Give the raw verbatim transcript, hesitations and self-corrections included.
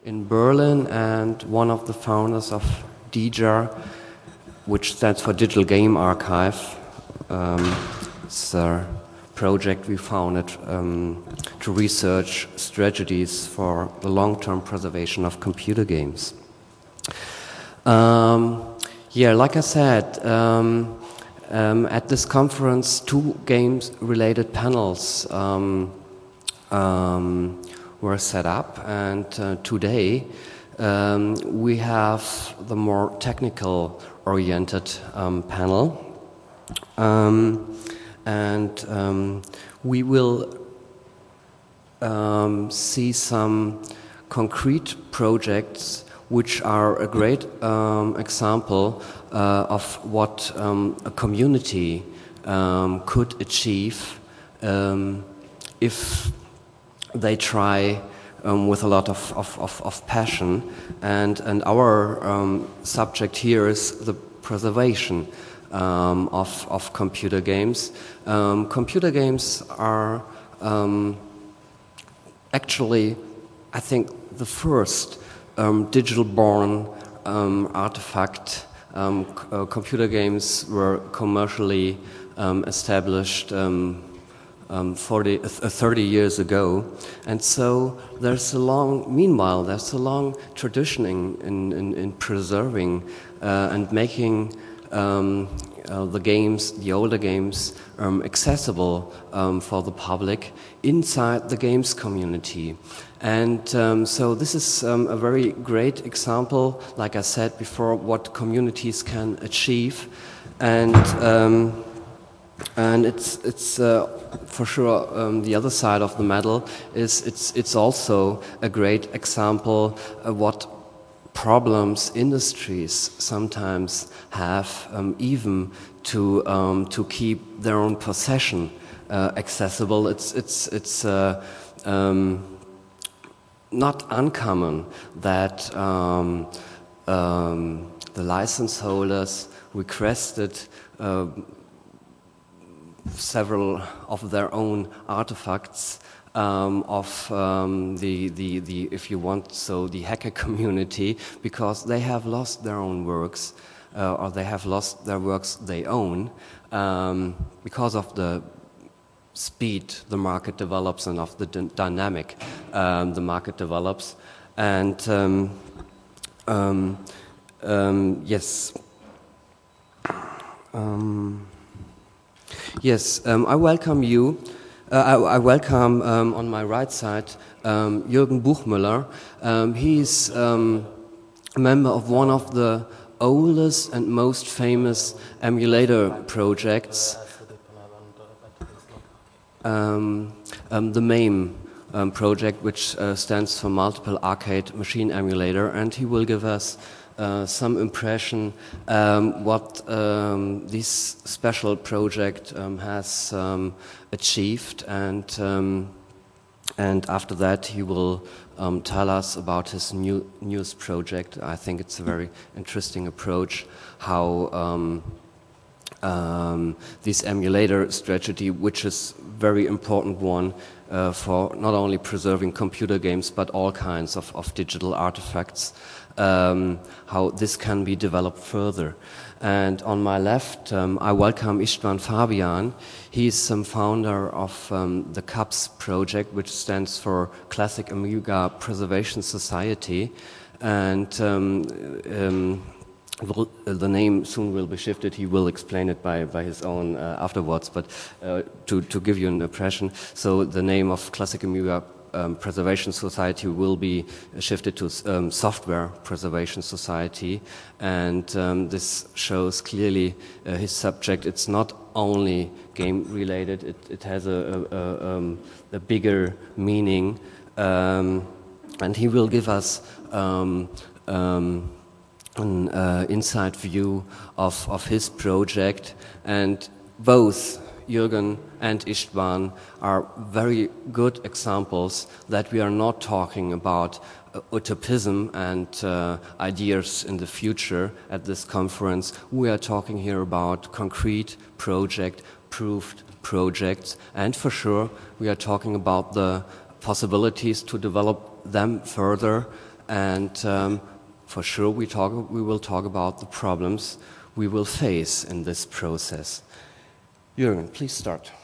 in Berlin and one of the founders of D G A R, which stands for Digital Game Archive. Um, it's a project we founded um, to research strategies for the long-term preservation of computer games. Um, yeah, like I said, um, um, at this conference, two games-related panels um, um, were set up, and uh, today um, we have the more technical-oriented um, panel, um, and um, we will um, see some concrete projects which are a great um, example uh, of what um, a community um, could achieve um, if they try um, with a lot of, of, of, of passion. And, and our um, subject here is the preservation um, of, of computer games. Um, computer games are um, actually, I think, the first Um, digital-born um, artifact. Um, c uh, computer games were commercially um, established um, um, forty, uh, thirty years ago, and so there's a long. Meanwhile, there's a long tradition in in, in, in preserving uh, and making um, uh, the games, the older games, um, accessible um, for the public inside the games community. And um, so this is um, a very great example, like I said before, what communities can achieve, and um, and it's it's uh, for sure um, the other side of the medal is it's it's also a great example of what problems industries sometimes have, um, even to um, to keep their own possession uh, accessible. It's it's it's. Uh, um, not uncommon that um, um, the license holders requested uh, several of their own artifacts um, of um, the, the, the, if you want so, the hacker community, because they have lost their own works uh, or they have lost their works they own um, because of the speed the market develops and of the dynamic um, the market develops. And um, um, um, yes, um, yes, um, I welcome you. Uh, I, I welcome um, on my right side um, Jürgen Buchmüller. Um, he's um, a member of one of the oldest and most famous emulator projects. Um, um, the MAME um, project, which uh, stands for Multiple Arcade Machine Emulator, and he will give us uh, some impression um, what um, this special project um, has um, achieved, and um, and after that he will um, tell us about his new newest project. I think it's a very interesting approach how um, Um, this emulator strategy, which is very important one uh, for not only preserving computer games but all kinds of, of digital artifacts, um, how this can be developed further. And on my left, um, I welcome István Fabian. He's some founder of um, the CAPS project, which stands for Classic Amiga Preservation Society, and um, um, Will, uh, the name soon will be shifted. He will explain it by, by his own uh, afterwards, but uh, to, to give you an impression, so the name of Classic Amiga um, Preservation Society will be shifted to um, Software Preservation Society, and um, this shows clearly uh, his subject. It's not only game related, it, it has a, a, a, um, a bigger meaning, um, and he will give us um, um, an uh, inside view of, of his project, and both Jürgen and István are very good examples that we are not talking about uh, utopism and uh, ideas in the future at this conference. We are talking here about concrete project, proved projects, and for sure we are talking about the possibilities to develop them further and um, for sure we, talk, we will talk about the problems we will face in this process. Jürgen, please start.